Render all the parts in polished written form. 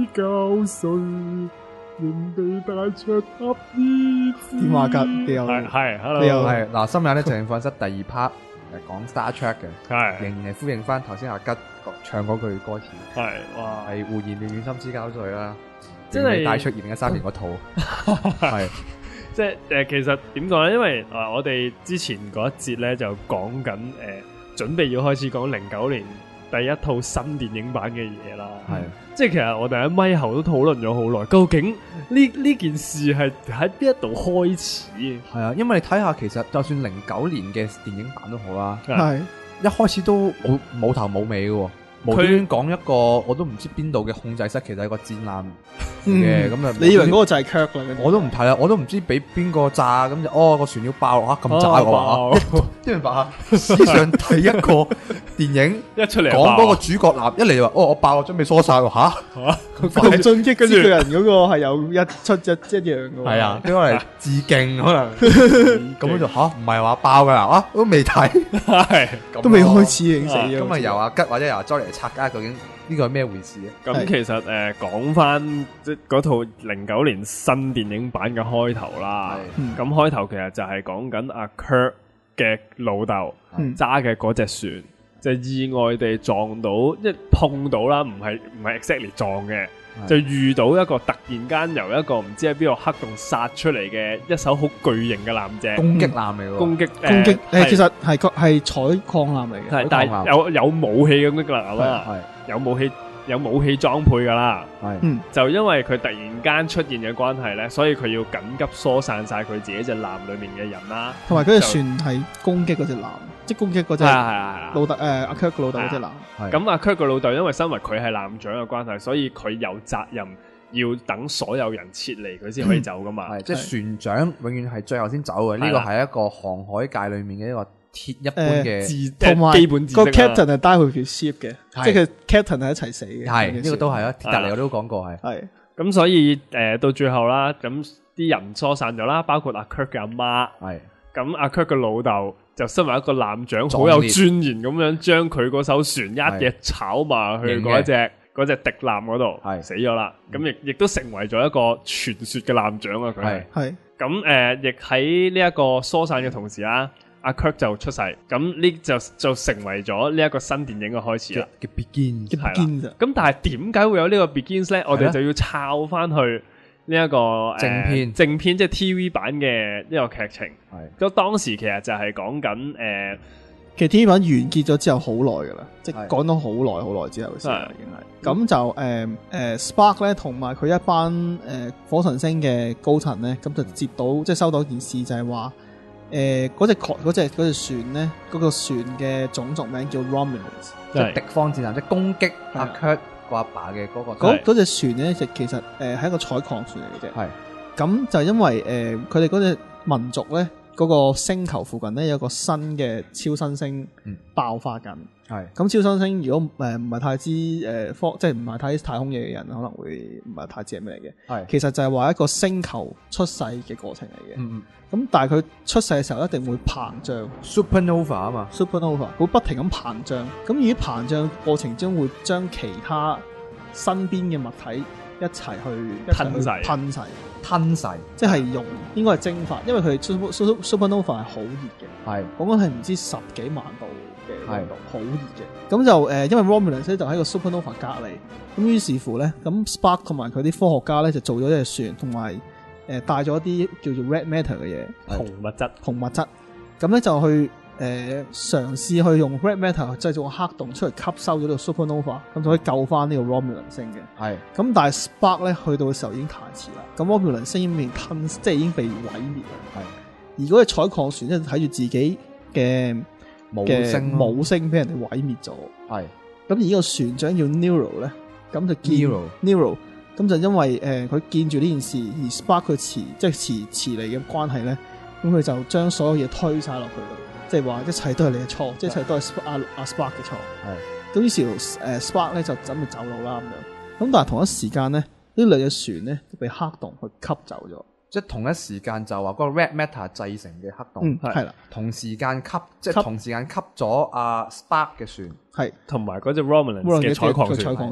9歲，仍被帶出合意。 點話㗎？你又係，hello， 你又係嗱，深夜咧情況室第二 part 講 Star Trek 嘅， 係仍然係呼應翻頭先阿吉唱嗰句歌詞， 係哇， 係胡言亂語心思交瘁啦， 真係帶出2013年嗰套，係即係其實點講咧？因為我哋之前嗰一節咧就講緊準備要開始講09年第一套新電影版嘅嘢啦。 係即係其實我哋喺咪後都討論咗好耐，究竟呢件事係喺邊一度開始？ 係啊，因為你睇下其實就算09年嘅電影版都好啦， 係一開始都冇頭冇尾嘅喎。無端端講一個我都唔知邊度嘅控制室，其實係個戰艦嘅，咁啊， 你以為嗰個就係 Kirk 啦？ 我都唔睇啦，我都唔知俾邊個炸，咁就個船要爆啊咁炸嘅話，即係話史上第一個電影一出嚟講嗰個主角男一嚟就話我爆，我準備疏散喎嚇， 同進擊之巨人嗰個係有一出一樣嘅喎。 係啊，因為致敬可能咁樣就唔係話爆㗎啦，都未睇， 係都未開始已經死咗。 咁啊由阿吉或者由阿 Johnny 嚟拆解究竟呢個係咩回事咧？ 咁其實講翻即嗰套09年新電影版嘅開頭啦。咁開頭其實就係講緊阿 Kirk 嘅老豆揸嘅嗰隻船，就意外地撞到，即係碰到啦，唔係 exactly 撞嘅，就遇到一個突然間由一個唔知喺邊度黑洞殺出嚟嘅一艘好巨型嘅艦隻， 攻擊艦嚟喎， 攻擊其實係採礦艦嚟嘅， 但係有武器咁嘅艦啦，有武器裝配噶啦，就因為佢突然間出現嘅關係咧，所以佢要緊急疏散晒佢自己隻艦裏面嘅人啦， 同埋佢隻船係攻擊嗰隻艦，即係攻擊嗰隻老豆阿 Kirk 嘅老豆嗰隻艦。 咁阿 Kirk 嘅老豆因為身為佢係艦長嘅關係，所以佢有責任要等所有人撤離，佢先可以走噶嘛。 即係船長永遠係最後先走嘅，呢個係一個航海界裏面嘅一個鐵一般嘅同埋基本知識。 個 captain 係 die with his ship 嘅，即係佢 captain 係一齊死嘅。 係呢個都係啊，鐵達尼我都講過係。 咁所以到最後啦，咁啲人疏散咗啦，包括阿 Kirk 嘅阿媽。咁阿 Kirk 嘅老豆就身為一個艦長，好有尊嚴咁樣將佢嗰艘船一嘢炒埋去嗰隻敵艦嗰度，死咗啦。咁亦都成為咗一個傳說嘅艦長啊！佢係咁亦喺呢一個疏散嘅同時啦，阿 Kirk 就出世，咁呢就成為咗呢一個新電影嘅開始啦。 嘅 begin 係啦。咁但係點解會有呢個 begins 咧？我哋就要抄翻去呢一個正片即係 TV 版嘅呢個劇情。咁當時其實就係講緊其實 TV 版完結咗之後好耐噶啦，即係講咗好耐之後嘅事已經係。咁就Spark 咧同埋佢一班火神星嘅高層咧，咁就接到即係收到一件事，就係話嗰隻船咧，嗰個船嘅種族名叫 Romulans， 即係敵方戰艦，即係攻擊阿 Kirk 個阿爸嘅嗰隻船咧，其實係一個採礦船嚟嘅啫。咁就因為佢哋嗰隻民族咧，嗰個星球附近咧有個新嘅超新星爆發緊。咁超新星如果唔係太知即係唔係太知太空嘢嘅人，可能會唔係太知係咩嚟嘅。其實就係話一個星球出世嘅過程嚟嘅。咁但係佢出世嘅時候一定會膨脹 supernova 啊嘛 supernova 會不停咁膨脹。咁而膨脹過程中會將其他身邊嘅物體一齊去吞噬，即係應該係蒸發，因為佢 supernova 係好熱嘅，講緊係唔知10幾萬度嘅溫度，好熱嘅。咁就因為 Romulans 就喺個 supernova 隔離，咁於是乎咧，咁 Spark 同埋佢啲科學家咧就做咗一隻船，同埋帶咗一啲叫做 red matter 嘅嘢，紅物質，咁咧就去嘗試去用 red matter 製造個黑洞出嚟吸收咗呢個 supernova， 咁就可以救翻呢個 Romulan 星嘅。咁但係 Spark 咧去到嘅時候已經太遲啦，咁 Romulan 星已經被吞，即係已經被毀滅啦。而嗰個採礦船咧睇住自己嘅母星俾人哋毀滅咗。咁而呢個船長叫 Nero 咧，咁就Nero，咁就因為佢見住呢件事，而 Spark 佢遲嚟嘅關係咧，咁佢就將所有嘢推晒落去度。即係話一切都係你嘅錯，即係一切都係阿 Spark 嘅錯。咁於是乎Spark 咧就準備走路啦咁樣。咁但係同一時間咧，呢兩隻船咧都被黑洞去吸走咗。 即係同一時間就話嗰個 Red Matter 製成嘅黑洞， 係啦， 同時間即係同時間吸咗阿 Spark 嘅船， 同埋嗰隻 Romulan 嘅採礦船。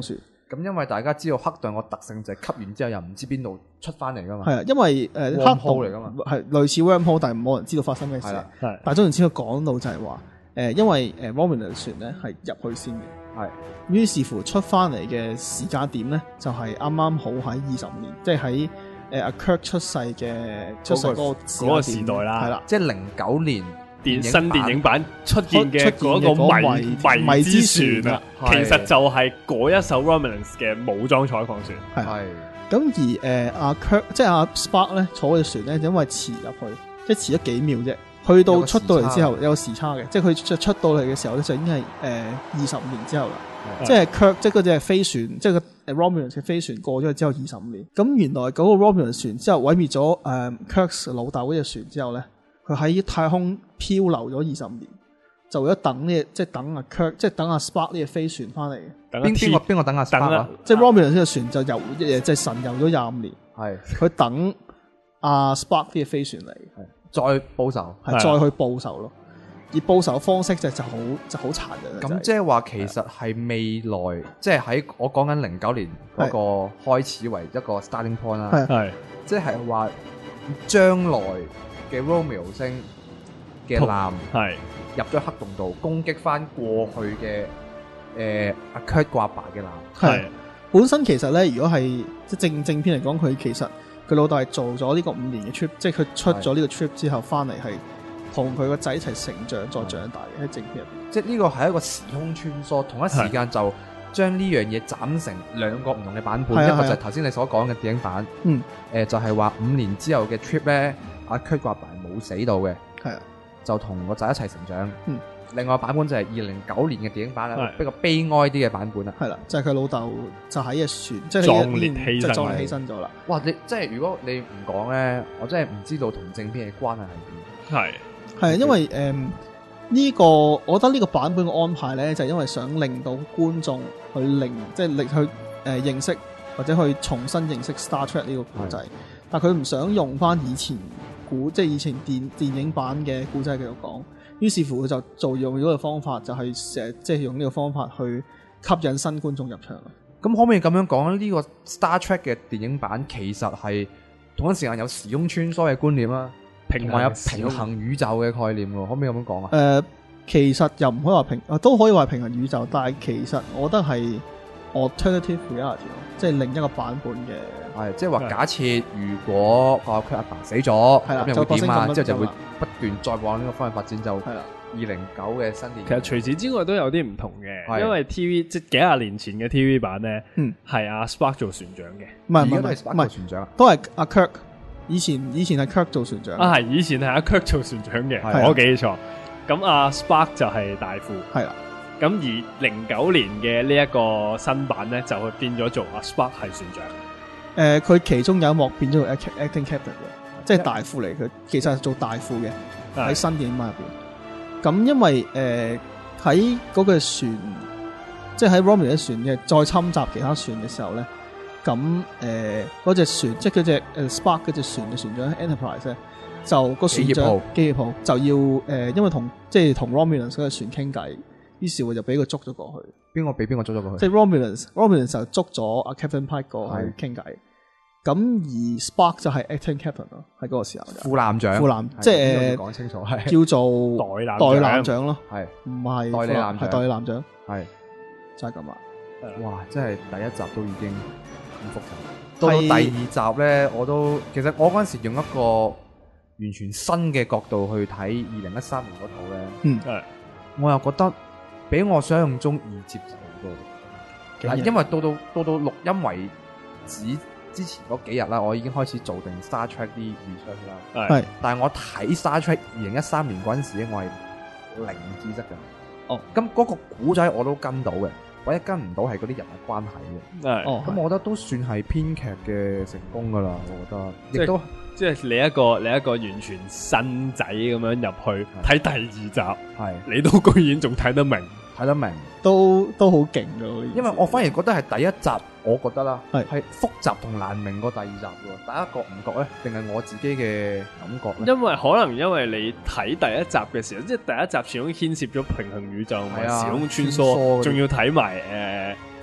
咁因為大家知道黑洞個特性就係吸完之後又唔知邊度出翻嚟噶嘛。 係啊，因為黑洞嚟噶嘛， 係類似 wormhole，但係冇人知道發生咩事。但係總言之，佢講到就係話因為Romulan 船咧係入去先嘅。 係。 於是乎出翻嚟嘅時間點咧，就係啱啱好喺25年，即係喺阿 Kirk 出世嗰個時代啦。 係啦，即係09年。 新電影版出現嘅嗰個迷之船啊，其實就係嗰一艘 Romulans 嘅武裝採礦船。 係。咁而阿 Kirk 即係阿 Spark 咧坐嘅船咧，因為遲入去，即係遲咗幾秒啫。去到出到嚟之後有時差嘅，即係佢出到嚟嘅時候咧，就已經係25年之後啦。即係 Kirk 即係嗰隻飛船，即係個 Romulan 嘅飛船過咗去之後25年。咁原來嗰個 Romulan 船之後毀滅咗Kirk 老豆嗰隻船之後咧。佢喺太空漂流咗20年，就為咗等呢，即係等阿 Kirk，即係等阿 Spark 呢隻飛船翻嚟。 邊個等阿 Spark 啊？ 即係 Romulan 呢隻船就即係神遊咗25年。 係佢等阿 Spark 呢隻飛船嚟， 再報仇， 係再去報仇咯。而報仇嘅方式就好殘忍。 咁即係話其實係未來，即係喺我講緊09年嗰個開始為一個 starting point 啦。 係即係話將來嘅 Romeo 星嘅艦係入咗黑洞度，攻擊翻過去嘅阿 Kirk 個阿爸嘅艦。 係本身其實咧，如果係即係正片嚟講，佢其實佢老豆係做咗呢個5年嘅 trip，即係佢出咗呢個 trip 之後翻嚟係同佢個仔一齊成長再長大嘅喺正片入邊。 即係呢個係一個時空穿梭，同一時間就將呢樣嘢斬成兩個唔同嘅版本，一個就係頭先你所講嘅電影版，就係話5年之後嘅 trip 咧。阿 Kirk 個阿爸冇死到嘅， 係啊， 就同個仔一齊成長。另外版本就係2009年嘅電影版啦，比較悲哀啲嘅版本啦。 係啦，就係佢老豆就喺隻船，即係壯烈犧牲咗啦。 哇！你即係如果你唔講咧，我真係唔知道同正片嘅關係係點。 係因為呢個，我覺得呢個版本嘅安排咧，就係因為想令到觀眾去即係去認識或者去重新認識 Star Trek 呢個故仔，但佢唔想用翻以前。即係以前電影版嘅故仔繼續講，於是乎佢就用咗個方法，就係即係用呢個方法去吸引新觀眾入場。 咁可唔可以咁樣講呢個 Star Trek 嘅電影版其實係同一時間有時空穿梭嘅觀念啦，同埋有平衡宇宙嘅概念喎？可唔可以咁樣講啊？ 其實又唔可以話都可以話平衡宇宙，但係其實我覺得係 alternative reality， 即係另一個版本嘅。 係，即係話假設如果阿 Kirk 阿爸死咗，咁又會點啊？之後就會不斷再往呢個方向發展，就2009嘅新電影。 其實除此之外都有啲唔同嘅，因為 TV 即係幾廿年前嘅 TV 版咧，係阿 Spark 做船長嘅， 唔係船長，都係阿 Kirk。以前係 Kirk 做船長啊，係以前係阿 Kirk 做船長嘅，我記錯。咁阿 Spark 就係大副， 係啦。 咁而09年嘅呢一個新版咧，就變咗做阿 Spark 係船長。 佢其中有一幕變咗做 acting captain 嘅，即係大副嚟。佢其實係做大副嘅喺新電影版入邊。咁因為喺嗰個船，即係喺 Romulan 嘅船嘅再侵襲其他船嘅時候咧，咁嗰隻船，即係嗰隻Spark 嗰隻船嘅船長 Enterprise 咧，就個船長機業號就要因為同 Romulan 嗰隻船傾偈，於是乎就俾佢捉咗過去。 邊個俾邊個捉咗過去？ 即係 Romulan 就捉咗阿 Captain Pike 過去傾偈。咁而 Spark 就係 acting captain 咯，喺嗰個時候就副艦長， 即係講清楚， 叫做代艦長咯， 係唔係代理艦長？ 係代理艦長， 係就係咁啦。 哇！真係第一集都已經咁複雜，到第二集咧，其實我嗰陣時用一個完全新嘅角度去睇2013年嗰套咧，我又覺得比我想象中易接受好多。因為到錄音為止之前嗰幾日啦，我已經開始做定 Star Trek 啲 research 啦。係，但係我睇 Star Trek 2013年嗰陣時咧，我係零知識嘅。咁嗰個古仔我都跟到嘅，唯一跟唔到係嗰啲人嘅關係嘅。咁我覺得都算係編劇嘅成功噶啦，我覺得。亦都即係你一個完全新仔咁樣入去睇第二集，你都居然仲睇得明。 睇得明都好勁㗎， 因為我反而覺得係第一集，我覺得啦係複雜同難明過第二集喎。大家覺唔覺咧？定係我自己嘅感覺咧？ 因為你睇第一集嘅時候，即係第一集始終牽涉咗平衡宇宙同埋時空穿梭，仲要睇埋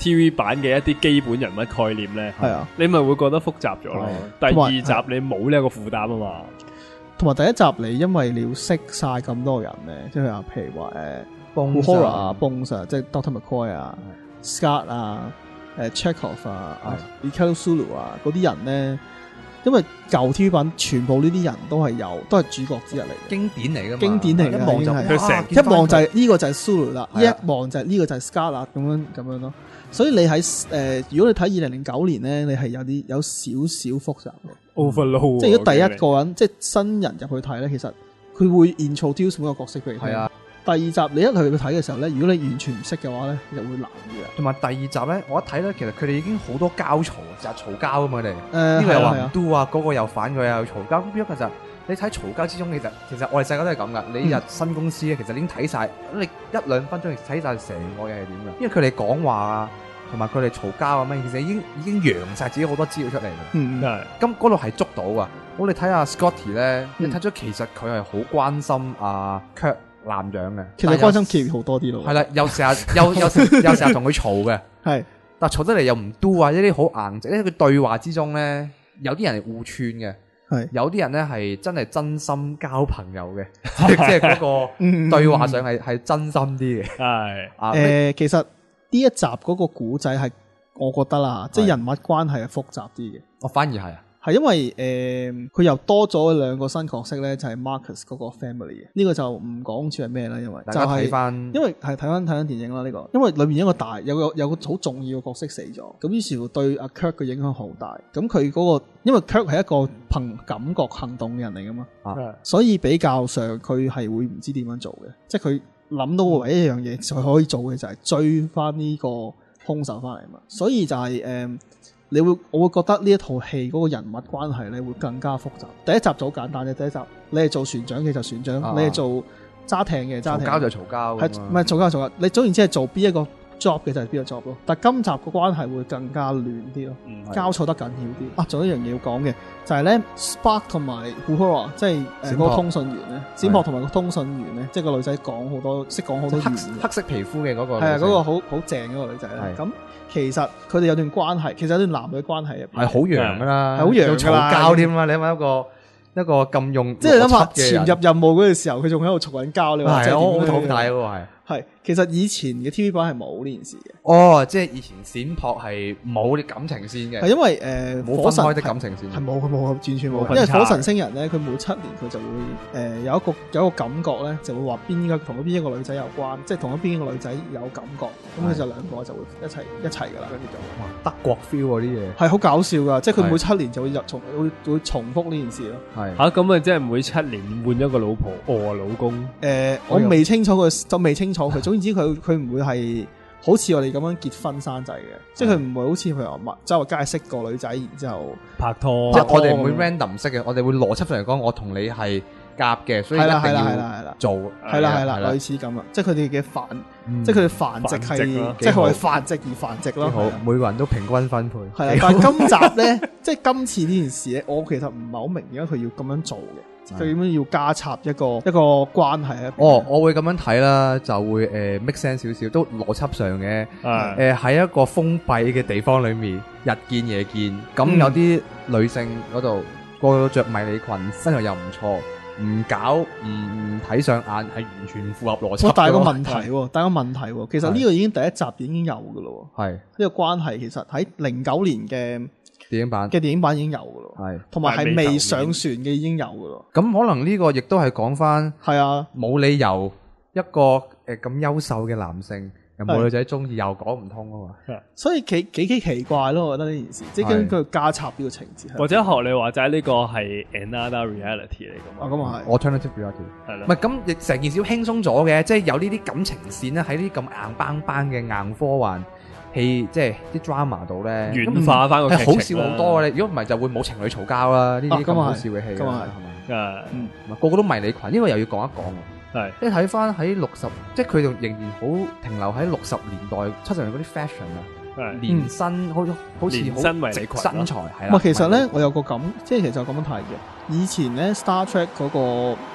TV 版嘅一啲基本人物概念咧， 係啊， 你咪會覺得複雜咗咯。第二集你冇呢一個負擔啊嘛。 同埋第一集你因為你要識晒咁多人咧，即係話譬如話Uhura 啊、Bones 啊，即係 Dr. McCoy 啊、Scott 啊、Chekhov 啊、Ricardo Sulu 啊嗰啲人咧，因為舊 TV 版全部呢啲人都係主角之一嚟， 經典嚟㗎嘛， 經典嚟嘅，一望就係呢個就係 Sulu 啦，一望就係呢個就係 Scott 啦，咁樣咯。所以你喺如果你睇2009年咧，你係有少少複雜嘅 overload， 即係如果第一個人即係新人入去睇咧，其實佢會 introduce 每個角色俾你睇。係啊。第二集你一去睇嘅時候咧，如果你完全唔識嘅話咧，就會難嘅。同埋第二集咧，我一睇咧，其實佢哋已經好多交嘈，就係嘈交啊嘛，佢哋呢個又話唔 do 啊，嗰個又反佢又嘈交。咁變咗其實你睇嘈交之中，其實我哋細個都係咁噶。你入新公司咧，其實你已經睇晒，你1-2分鐘睇晒成個嘢係點嘅。因為佢哋講話啊，同埋佢哋嘈交啊咩，其實已經揚晒自己好多資料出嚟嘅。咁嗰度係捉到噶。我哋睇下 Scotty 咧，你睇咗其實佢係好關心阿 Kirk男長嘅， 其實關心 Kirk 好多啲咯。 係啦，又成日同佢嘈嘅，係，但係嘈得嚟又唔 do 啊，一啲好硬直。因為佢對話之中咧，有啲人係互串嘅，係，有啲人咧係真係真心交朋友嘅，即係嗰個對話上係真心啲嘅。係， 其實呢一集嗰個古仔係，我覺得啦，即係人物關係係複雜啲嘅。 我反而係啊。 係因為佢又多咗2個新角色咧，就係 Marcus 嗰個 family 嘅。呢個就唔講住係咩啦，因為大家睇翻， 因為係睇翻電影啦呢個。因為裏面一個有個好重要嘅角色死咗，咁於是乎對阿 Kirk 嘅影響好大。咁佢嗰個因為 Kirk 係一個憑感覺行動嘅人嚟噶嘛，所以比較上佢係會唔知點樣做嘅，即係佢諗到唯一一樣嘢就可以做嘅就係追翻呢個兇手翻嚟嘛。所以就係我會覺得呢一套戲嗰個人物關係咧會更加複雜。第一集就好簡單嘅，第一集你係做船長嘅就船長，你係做揸艇嘅揸艇， 嘈交就嘈交， 係唔係嘈交？你總言之係做邊一個 job 嘅就係邊個 job 咯。但係今集個關係會更加亂啲咯，交錯得緊要啲。仲有一樣嘢要講嘅就係咧 Spock 同埋 Uhura 即係嗰個通訊員咧，閃撲同埋個通訊員咧，即係個女仔識講好多黑色皮膚嘅嗰個， 係啊，嗰個好正嗰個女仔咧。咁其實佢哋有段關係，其實有段男女關係係好揚噶啦， 係好揚噶啦， 嘈交添啦。你諗下一個咁用， 即係諗下潛入任務嗰個時候，佢仲喺度嘈緊交，你話真係好痛大喎， 係。其實以前嘅 TV 版係冇呢件事嘅。 哦，即係以前閃撲係冇啲感情線嘅。 係因為冇分開的感情線。 係冇完全冇。因為火神星人咧，佢每7年佢就會有一個感覺咧，就會話同邊一個女仔有關，即係同邊一個女仔有感覺，咁佢就兩個就會一齊噶啦，跟住就。 哇，德國 feel 嗰啲嘢。 係好搞笑噶，即係佢每7年就會會重複呢件事咯。 係嚇咁啊！即係每7年換一個老婆老公。 我未清楚佢，總之佢唔會係好似我哋咁樣結婚生仔嘅，即係佢唔會好似譬如話周圍街識個女仔，然之後拍拖。 即係我哋唔會 random 識嘅，我哋會邏輯上嚟講，我同你係夾嘅，所以一定要做。係啦，類似咁啊，即係佢哋嘅即係佢哋繁殖係，即係佢係繁殖而繁殖咯。 好，每個人都平均分配。 係啦，但係今集咧，即係今次呢件事咧，我其實唔係好明點解佢要咁樣做嘅。佢點樣要加插一個關係咧？ 我會咁樣睇啦，就會make sense 少少，都邏輯上嘅。喺一個封閉嘅地方裏面，日見夜見，咁有啲女性嗰度個着迷你裙，身材又唔錯，唔搞唔睇上眼，係完全唔符合邏輯。 但係個問題，其實呢個已經第一集已經有噶咯。係呢個關係，其實喺09年嘅電影版已經有噶咯，係同埋係未上船嘅已經有噶咯。 咁可能呢個亦都係講翻， 係啊， 冇理由一個咁優秀嘅男性又冇女仔中意，又講唔通啊嘛。 所以幾奇怪咯，我覺得呢件事，即係根據加插呢個情節， 或者學你話齋呢個係 another reality 嚟噶嘛。 咁啊係 alternative reality 係啦。唔係咁，亦成件事都輕鬆咗嘅，即係有呢啲感情線咧，喺呢啲咁硬邦邦嘅硬科幻戲，即係啲 drama 度咧， 軟化翻個劇情， 係好笑好多嘅。如果唔係就會冇情侶嘈交啦。呢啲咁好笑嘅戲， 咁啊係，個個都迷你裙，呢個又要講一講。係，即係睇翻喺60，即係佢仲仍然好停留喺60年代70年嗰啲 fashion 啊，連身好似好直身材係啦。 其實咧我有個咁，即係其實咁樣睇嘅。以前咧 Star Trek 嗰個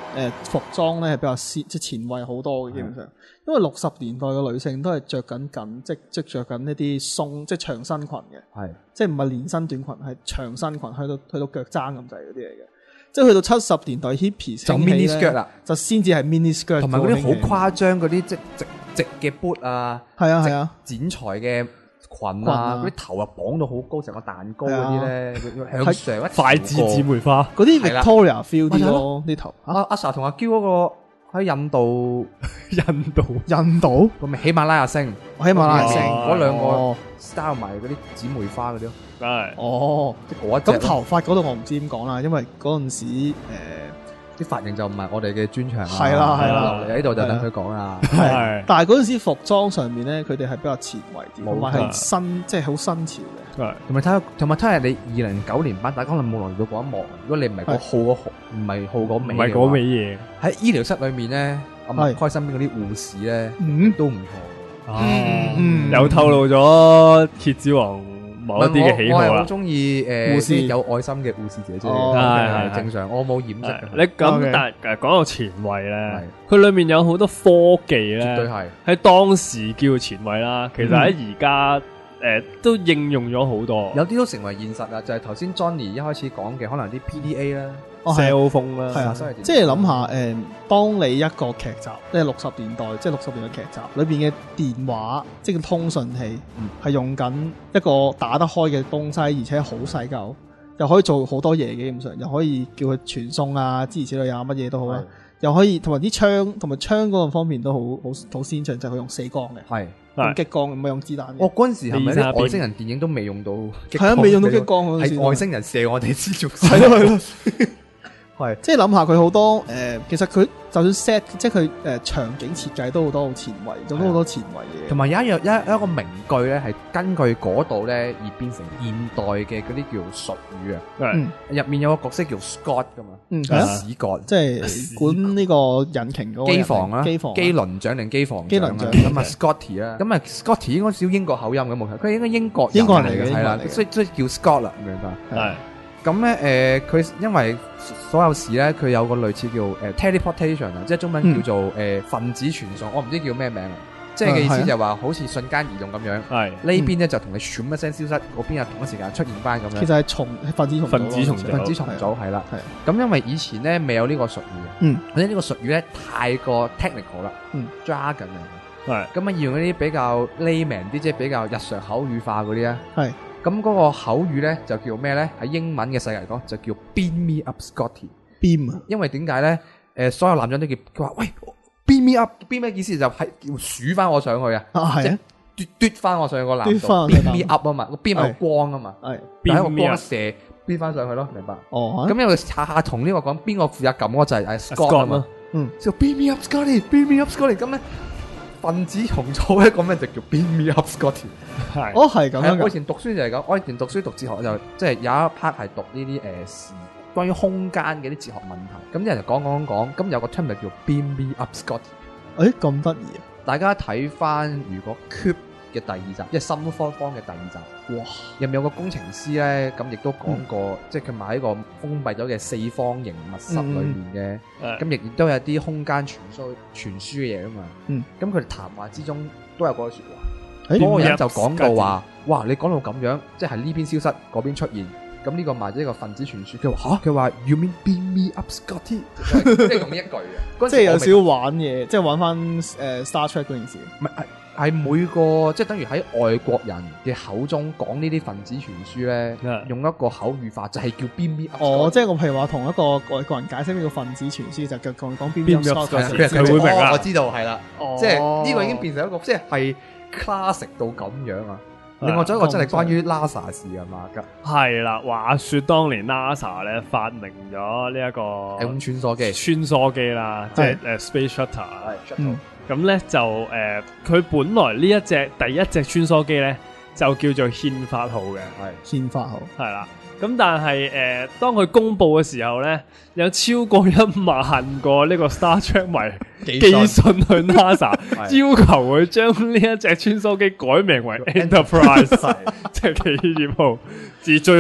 服裝咧係比較即係前衛好多嘅，基本上，因為60年代嘅女性都係着緊即着緊一啲鬆即係長身裙嘅，即係唔係連身短裙，係長身裙去到腳踭咁滯嗰啲嚟嘅。即係去到70年代 hippies 就 mini skirt 啦， 就先至係 mini skirt， 同埋嗰啲好誇張嗰啲即直嘅 boot 啊， 係啊， 剪裁嘅裙啊，嗰啲頭啊綁到好高成個蛋糕嗰啲咧，向上一筷子姊妹花嗰啲 Victoria feel 啲咯，啲頭。 阿 Sa 同阿嬌嗰個喺印度個咪喜馬拉雅星嗰兩個 style 埋嗰啲姊妹花嗰啲咯。即係嗰一隻。 咁頭髮嗰度我唔知點講啦，因為嗰陣時啲髮型就唔係我哋嘅專長啦。 係啦， 嚟喺度就等佢講啦。 係，但係嗰陣時服裝上面咧，佢哋係比較前衛啲，同埋係新，即係好新潮嘅。 係，同埋睇下你2009年版，大家可能冇留意到嗰一幕。如果你唔係唔係好嗰味嘢， 喺醫療室裏面咧，阿麥開身邊嗰啲護士咧，都唔錯。 又透露咗蠍子王某一啲嘅喜好啦。 我係好中意護士有愛心嘅護士姐姐，係正常。我冇掩飾。 你咁但係講到前衛咧，佢裏面有好多科技咧， 絕對係喺當時叫前衛啦。其實喺而家都應用咗好多， 有啲都成為現實啦。就係頭先 Johnny 一開始講嘅，可能啲 PDA 啦。 cell phone 啦， 係啊，即係諗下當你一個劇集，即係60年代，即係60年嘅劇集裏邊嘅電話，即係通訊器，係用緊一個打得開嘅東西，而且好細嚿，又可以做好多嘢嘅，基本上又可以叫佢傳送啊，諸如此類啊，乜嘢都好啦，又可以同埋啲槍，同埋槍嗰個方面都好先進，就係佢用死光嘅，用激光，唔係用子彈嘅。 我嗰陣時係咪啲外星人電影都未用到激光？ 係啊，未用到激光， 係外星人射我哋先做。 係咯。係，即係諗下佢好多其實佢就算 set， 即係佢場景設計都好多好前衛，做咗好多前衛嘢。 同埋有一個名句咧，係根據嗰度咧而變成現代嘅嗰啲叫術語啊。入面有個角色叫 Scott 噶嘛，史葛， 即係管呢個引擎嗰個機房啦，機輪長定機房長咁啊 Scotty 啦，咁啊 Scotty 應該少英國口音嘅冇錯，佢應該英國人嚟嘅，係啦，所以叫 Scott 啦，明白？係。咁咧佢因為所有時咧，佢有個類似叫teleportation 啊，即係中文叫做分子傳送，我唔知叫咩名啊。即係嘅意思就係話好似瞬間移動咁樣。係呢邊咧就同你咻一聲消失，嗰邊又同一時間出現翻咁樣。 其實係分子重組係啦。 咁因為以前咧未有呢個術語，或者呢個術語咧太過 technical 啦，jargon 嚟嘅。係咁啊，要用一啲比較 layman 啲，即係比較日常口語化嗰啲啊。係。咁嗰個口語咧就叫咩咧？喺英文嘅世界嚟講就叫 beam me up Scotty。beam 啊，因為點解咧？所有男人都叫佢話喂 beam me up，beam 咩意思就係叫數翻我上去啊！係啊，嘟翻我上去個籃度 beam me up 啊嘛，個 beam 係光啊嘛，係喺個光射 beam 翻上去咯，明白？哦，咁因為下下同呢個講邊個負責撳嗰個就係 Scott 啊嘛，就 beam me up Scotty，beam me up Scotty，咁咧。分子重組一個咩就叫 beam me up Scotty， 係係咁樣。 我以前讀書就係咁，我以前讀書讀哲學就即係有一 part 係讀呢啲關於空間嘅啲哲學問題，咁啲人就講，咁有個 term 就叫 beam me up Scotty。 咁得意啊！ 大家睇翻如果 Cube 嘅第二集，即係心科方嘅第二集，哇！入面有個工程師咧，咁亦都講過，即係佢埋喺個封閉咗嘅四方形密室裏面嘅，咁亦都有啲空間傳輸嘅嘢啊嘛。咁佢哋談話之中都有嗰句説話，嗰個人就講到話，哇！你講到咁樣，即係呢邊消失，嗰邊出現，咁呢個埋咗一個分子傳輸。佢話嚇，佢話 You mean beam me up Scotty？ 即係用呢一句嘅， 即係有少少玩嘢，即係玩翻Star Trek 嗰件事。 唔係。係每個即係等於喺外國人嘅口中講呢啲分子傳輸咧，用一個口語化就係叫 beam me up。哦， 即係我譬如話同一個外國人解釋呢個分子傳輸，就講 beam me up。 佢會明啊，我知道係啦，即係呢個已經變成一個即係 classic 到咁樣啊。另外仲有一個真係關於 NASA 事啊嘛， 係啦，話說當年 NASA 咧發明咗呢一個太空穿梭機啦， 即係Space Shuttle。咁咧就佢本來呢一隻第一隻穿梭機咧就叫做憲法號嘅， 憲法號係啦。咁但係當佢公布嘅時候咧，有超過1萬個呢個 Star Trek 迷寄信去 NASA， 要求佢將呢一隻穿梭機改名為 Enterprise， 即係企業號。至最後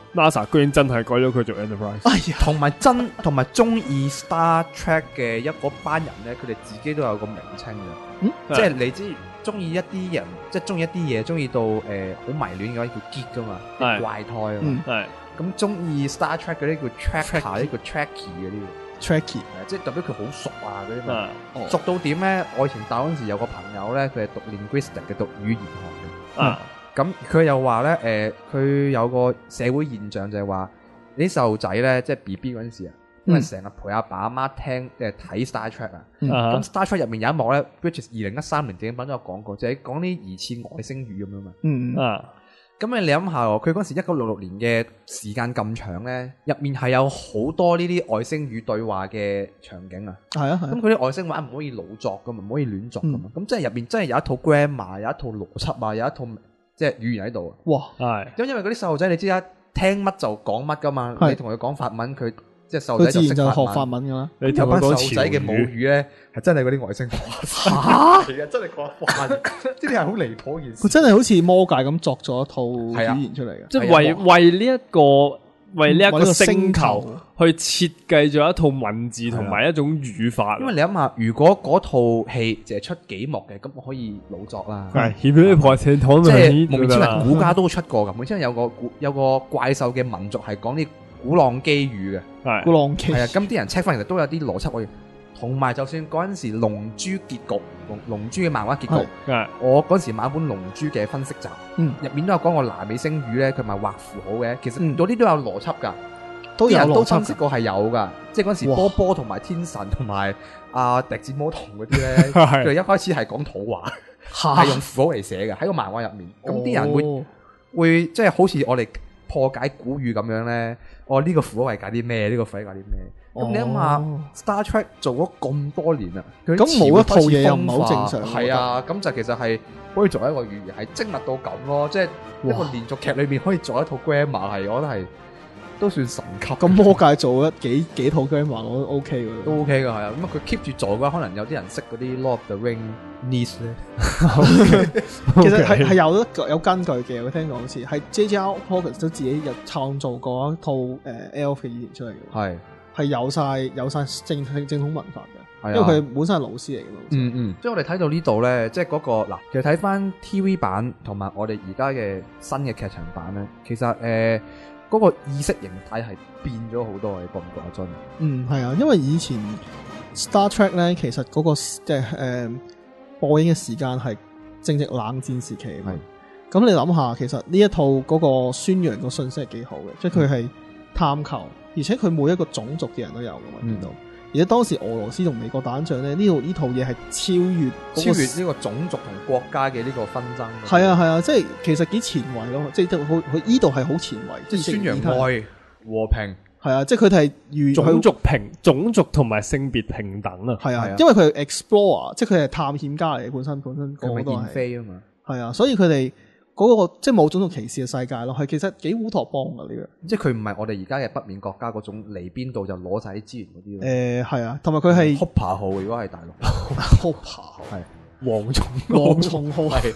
NASA 居然真係改咗佢做 Enterprise。 哎呀， 同埋中意 Star Trek 嘅嗰班人咧，佢哋自己都有個名稱嘅。即係你知中意一啲人，即係中意一啲嘢，中意到好迷戀嘅話叫 geek 噶嘛，怪胎啊嘛。係咁中意 Star Trek 嗰啲叫 Tracker， 呢叫 Trekkie 嗰啲。Trekkie 即係代表佢好熟啊嗰啲嘛。熟到點咧？我以前大嗰陣時有個朋友咧，佢係讀 linguistic 嘅，讀語言學嘅。咁佢又話咧，佢有個社會現象就係話，啲細路仔咧，即係 BB 嗰陣時啊，因為成日陪阿爸阿媽聽睇 Star Trek 啊。咁 Star Trek 入面有一幕咧 ，which is 2013年電影版都有講過，就係講啲疑似外星語咁樣嘛。咁你諗下喎，佢嗰時1966年嘅時間咁長咧，入面係有好多呢啲外星語對話嘅場景啊。係啊，咁佢啲外星話唔可以老作噶嘛，唔可以亂作噶嘛。咁即係入面真係有一套 grammar， 有一套邏輯啊，有一套即係語言喺度啊。哇！係，咁因為嗰啲細路仔你知啦，聽乜就講乜噶嘛。你同佢講法文，佢即係細路仔就識學法文噶啦。你同班細路仔嘅母語咧，係真係嗰啲外星話。嚇！真係講話，呢啲係好離譜嘅件事。佢真係好似魔界咁作咗一套語言出嚟嘅， 即係為呢一個星球去設計咗一套文字同埋一種語法。 因為你諗下，如果嗰套戲淨係出幾幕嘅，咁我可以老作啦。 係，即係蒙面超人古家都出過咁，即係有個怪獸嘅民族係講啲古浪基語嘅。 古浪基係啊，咁啲人 check 翻其實都有啲邏輯可以。同埋就算嗰陣時龍珠結局，龍珠嘅漫畫結局，我嗰陣時買一本龍珠嘅分析集，入面都有講過南美星語咧，佢咪畫符號嘅，其實嗰啲都有邏輯噶，啲人都分析過係有噶，即係嗰陣時波波同埋天神同埋阿笛子魔童嗰啲咧，佢哋一開始係講土話，係用符號嚟寫嘅，喺個漫畫入面，咁啲人會即係好似我哋破解古語咁樣咧，呢個符號係解啲咩？呢個符號係解啲咩？咁你諗下 Star Trek 做咗咁多年啦，咁冇一套嘢又唔係好正常。 係啊，咁就其實係可以做一個語言，係精密到咁咯。即係一個連續劇裏面可以做一套 grammar， 係我覺得係都算神級。 咁魔界做咗幾套 grammar， 我都 OK 嘅， 都 OK 嘅係啊。咁佢 keep 住做嘅話，可能有啲人識嗰啲 Lord of the Ring Nis 咧。 其實係有根據嘅，我聽講好似係 J.J.R. Tolkien 都自己有創造過一套Elf 嘅語言出嚟嘅。係有晒正統文化嘅，因為佢本身係老師嚟嘅嘛。 即係我哋睇到呢度咧，即係嗰個嗱，其實睇翻 TV 版同埋我哋而家嘅新嘅劇場版咧，其實嗰個意識形態係變咗好多，你覺唔覺啊？真係啊，因為以前 Star Trek 咧，其實嗰個即係播映嘅時間係正值冷戰時期啊嘛。咁你諗下，其實呢一套嗰個宣揚個信息係幾好嘅，即係佢係探求。而且佢每一個種族嘅人都有㗎嘛，見到。而且當時俄羅斯同美國打仗咧，呢套嘢係超越呢個種族同國家嘅呢個紛爭。 係啊，即係其實幾前衛咯，即係佢呢度係好前衛， 即係宣揚愛和平。 係啊，即係佢哋係種族同埋性別平等啊。 係啊，因為佢係 explorer，即係佢係探險家嚟嘅，本身個個都係。 飛啊嘛。 係啊，所以佢哋。嗰個即係冇種族歧視嘅世界咯，係其實幾烏托邦㗎呢個， 即係佢唔係我哋而家嘅北面國家嗰種嚟邊度就攞晒啲資源嗰啲咯。 係啊，同埋佢係 Hopper 號，如果係大陸 Hopper 號係蝗蟲號係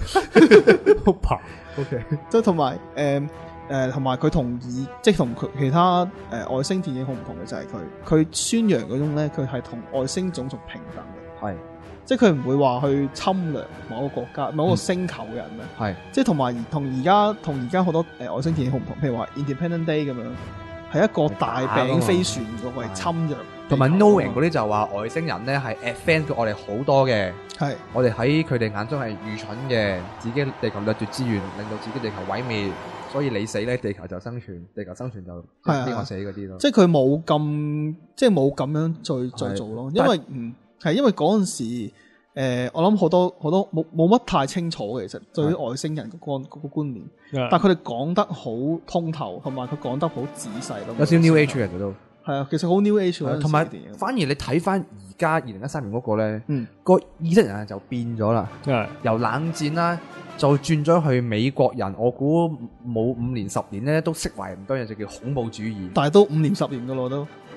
Hopper。 OK， 即係同埋同埋佢即係同其他外星電影好唔同嘅就係佢宣揚嗰種咧，佢係同外星種族平等嘅。係。即係佢唔會話去侵略某個國家、某個星球嘅人咧，係即係同而家好多外星電影好唔同，譬如話 Independence Day 咁樣，係一個大餅飛船嗰個嚟侵略， 同埋 Knowing 嗰啲就話外星人咧係 advance 過我哋好多嘅，係我哋喺佢哋眼中係愚蠢嘅，自己地球掠奪資源，令到自己地球毀滅，所以你死咧，地球就生存，地球生存就邊個死嗰啲咯。 即係佢冇咁樣再做咯，因為係因為嗰陣時，我諗好多冇乜太清楚嘅，其實對於外星人嗰個觀念，但係佢哋講得好通透，同埋佢講得好仔細咯。 有少 New Age 嘅都係啊，其實好 New Age 同埋反而你睇翻而家2013年嗰個咧，個意識人就變咗啦，由冷戰啦，就轉咗去美國人。我估冇5年10年咧都釋懷唔多嘢，就叫恐怖主義。 但係都5年10年噶咯都。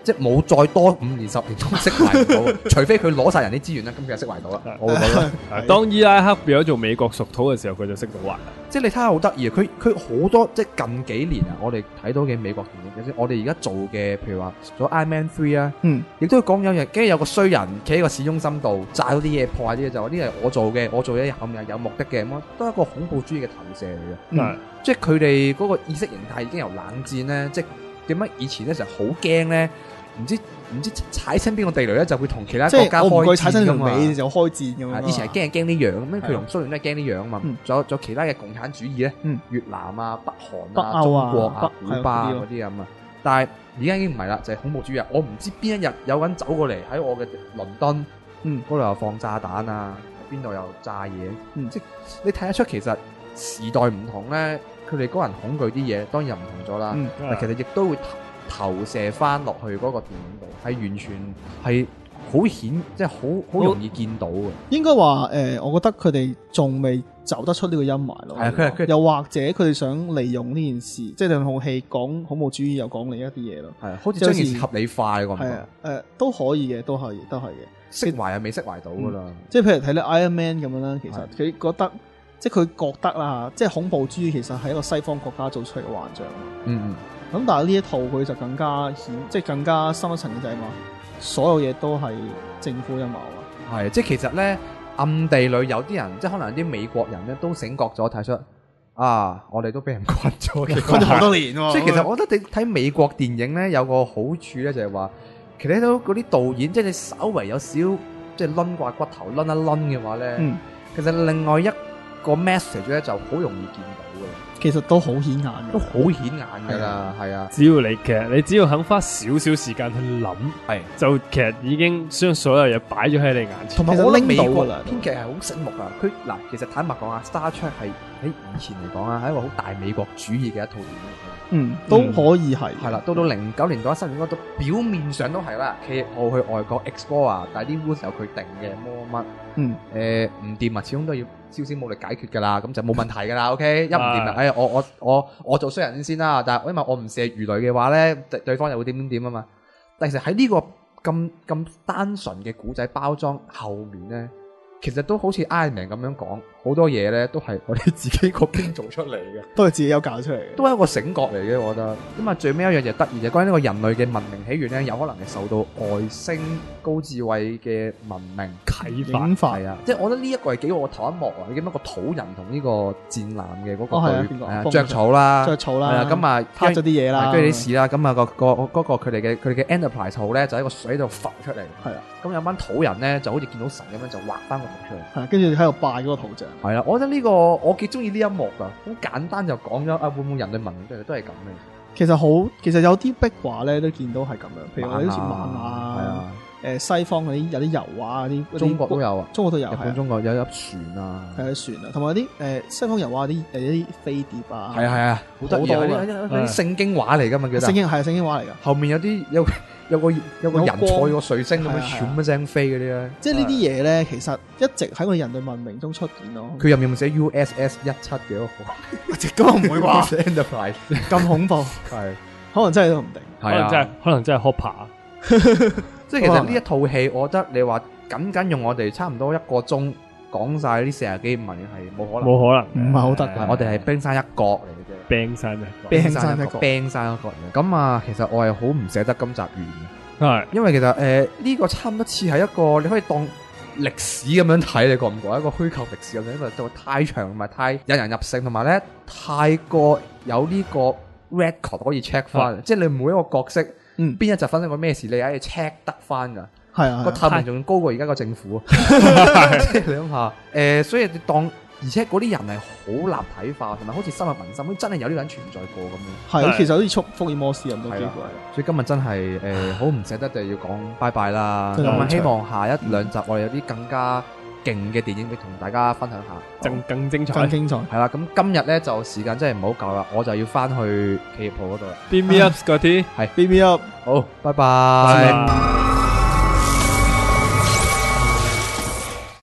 即係冇再多5年10年都釋懷唔到，除非佢攞晒人啲資源啦，咁佢就釋懷到啦。我會覺得， 當伊拉克變咗做美國屬土嘅時候，佢就釋到懷。 即係你睇下好得意啊！佢好多即係近幾年啊，我哋睇到嘅美國電影，我哋而家做嘅，譬如話做 Iron Man 3啊，亦都講有人，跟住有個衰人企喺個市中心度炸咗啲嘢，破壞啲嘢，就話呢係我做嘅，我做嘢後面係有目的嘅，咁都係一個恐怖主義嘅投射嚟嘅。即係佢哋嗰個意識形態已經由冷戰咧，即係點解以前咧就好驚咧？唔知踩親邊個地雷咧，就會同其他國家開戰， 踩親條尾就開戰咁樣。 以前係驚呢樣咁，佢同蘇聯都係驚呢樣啊嘛。仲有其他嘅共產主義咧，越南啊、北韓啊、中國啊、古巴嗰啲咁啊。但係而家已經唔係啦，就係恐怖主義。我唔知邊一日有人走過嚟喺我嘅倫敦，嗰度又放炸彈啊，邊度又炸嘢。即係你睇得出其實時代唔同咧，佢哋嗰人恐懼啲嘢當然又唔同咗啦。但其實亦都會投射翻落去嗰個電影度，係完全係好顯，即係好容易見到嘅。 應該話我覺得佢哋仲未走得出呢個陰霾咯。係又或者佢哋想利用呢件事，即係兩套戲講恐怖主義又講另一啲嘢咯。 係好似將件事合理化嘅感覺。 都可以嘅，都係嘅。 釋懷又未釋懷到噶啦。 即係譬如睇咧 Iron Man 咁樣啦，其實佢覺得。即係佢覺得啦，即係恐怖主義其實係一個西方國家做出嚟嘅幻象。咁但係呢一套佢就更加即係更加深一層嘅就係話，所有嘢都係政府陰謀啊。 係，即係其實咧暗地裏有啲人，即係可能有啲美國人咧都醒覺咗，睇出啊，我哋都俾人困咗嘅， 困咗好多年。即係其實我覺得你睇美國電影咧有個好處咧就係話，其實都嗰啲導演，即係你稍為有少即係掄掛骨頭掄一掄嘅話咧，其實另外一個 message 咧就好容易見到嘅， 其實都好顯眼， 都好顯眼噶啦，係啊！ 只要你只要肯花少少時間去諗，就其實已經將所有嘢擺咗喺你眼前。 同埋我拎美國編劇係好醒目啊！佢嗱，其實坦白講啊，Star Trek 係喺以前嚟講啊，係一個好大美國主義嘅一套電影。 都可以係啦，到09年到17年嗰度，表面上都係啦。企我去外國 explore， 但係啲 rules 有佢定嘅，乜唔掂啊，始終都要少少武力解決噶啦，咁就冇問題噶啦。OK， 一唔掂啊，我做衰人先啦。但係因為我唔射魚雷嘅話咧，對方又會點啊嘛。但其實喺呢個咁單純嘅古仔包裝後面咧，其實都好似 Iron Man 咁樣講，好多嘢咧都係我哋自己嗰邊做出嚟嘅， 都係自己有搞出嚟嘅， 都係一個醒覺嚟嘅，我覺得。咁啊，最尾一樣就得意就關於呢個人類嘅文明起源咧，有可能係受到外星高智慧嘅文明啟發。 係啊，即係我覺得呢一個係幾個頭一幕啊，你見到個土人同呢個戰艦嘅嗰個著草啦，係啊，咁啊拋咗啲嘢啦， 跟住啲事啦，咁啊嗰個佢哋嘅 Enterprise 號咧就喺個水度浮出嚟，係啊，咁有班土人咧就好似見到神咁樣就畫翻個圖出嚟， 係跟住喺度拜嗰個圖像。 係啦，我覺得呢個我幾中意呢一幕噶，好簡單就講咗啊，會唔會人類文明都係咁嘅？ 其實有啲壁畫咧都見到係咁樣，譬如好似漫畫，西方嗰啲有啲油畫啲， 中國都有啊， 中國都有， 日本中國有粒船啊， 係船啊，同埋啲西方油畫啲啲飛碟啊， 係啊，好得意啊，啲聖經畫嚟噶嘛，叫聖經畫嚟噶， 後面有個人坐個水星咁樣閃一聲飛嗰啲咧， 即係呢啲嘢咧，其實一直喺我哋人類文明中出現咯。 佢入面寫 USS 17嘅嗰個， 咁唔會啩 ？Enterprise 咁恐怖， 係可能真係都唔定， 可能真係 Hopper。 即係其實呢一套戲，我覺得你話僅用我哋差唔多1個鐘講晒呢40幾文係冇可能， 唔係好得嘅。 我哋係冰山一角嚟嘅啫， 冰山一角。咁啊，其實我係好唔捨得今集完嘅，因為其實呢個差唔多似係一個你可以當歷史咁樣睇，你覺唔覺？一個虛構歷史咁樣，因為就太長同埋太引人入勝，同埋咧太過有呢個 record 可以 check 翻，即係你每一個角色。邊一集發生過咩事，你係可以 check 得翻噶，係啊，個透明仲高過而家個政府，即係你諗下，所以你當，而且嗰啲人係好立體化，同埋好似深入民心，真係有呢個人存在過咁樣。係，其實好似福爾摩斯咁多機會。所以今日真係好唔捨得，就要講拜拜啦。咁希望下1、2集我哋有啲更加勁嘅電影俾同大家分享下，更精彩，係啦。咁今日咧就時間真係唔好夠啦，我就要翻去企業鋪嗰度啦。Beam me up Scotty， 係 Beam me up， 好，拜拜。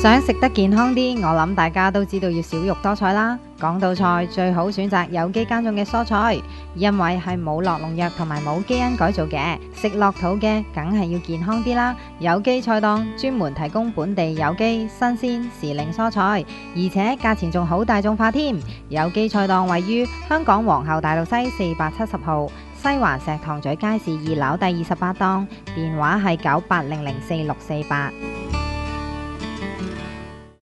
想食得健康啲，我諗大家都知道要少肉多菜啦。講到菜，最好選擇有機耕種嘅蔬菜，因為係冇落農藥同埋冇基因改造嘅，食落肚嘅梗係要健康啲啦。有機菜檔專門提供本地有機、新鮮、時令蔬菜，而且價錢仲好大眾化添。有機菜檔位於香港皇后大道西470號，西環石塘咀街市2樓第28檔，電話係98004648。